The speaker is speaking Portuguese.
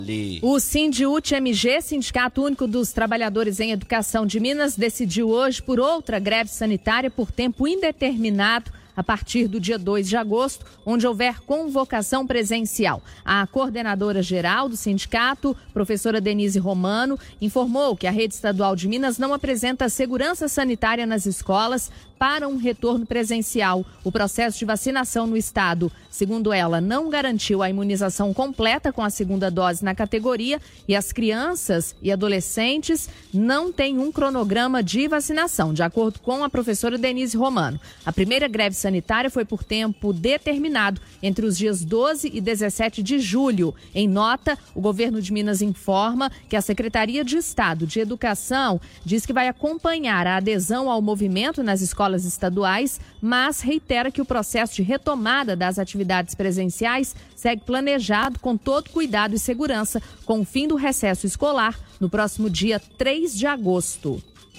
O Sindiúte-MG, Sindicato Único dos Trabalhadores em Educação de Minas, decidiu hoje por outra greve sanitária por tempo indeterminado a partir do dia 2 de agosto, onde houver convocação presencial. A coordenadora geral do sindicato, professora Denise Romano, informou que a rede estadual de Minas não apresenta segurança sanitária nas escolas para um retorno presencial. O processo de vacinação no estado, segundo ela, não garantiu a imunização completa com a segunda dose na categoria e as crianças e adolescentes não têm um cronograma de vacinação, de acordo com a professora Denise Romano. A primeira greve sanitária foi por tempo determinado entre os dias 12 e 17 de julho. Em nota, o governo de Minas informa que a Secretaria de Estado de Educação diz que vai acompanhar a adesão ao movimento nas escolas estaduais, mas reitera que o processo de retomada das atividades presenciais segue planejado com todo cuidado e segurança, com o fim do recesso escolar no próximo dia 3 de agosto.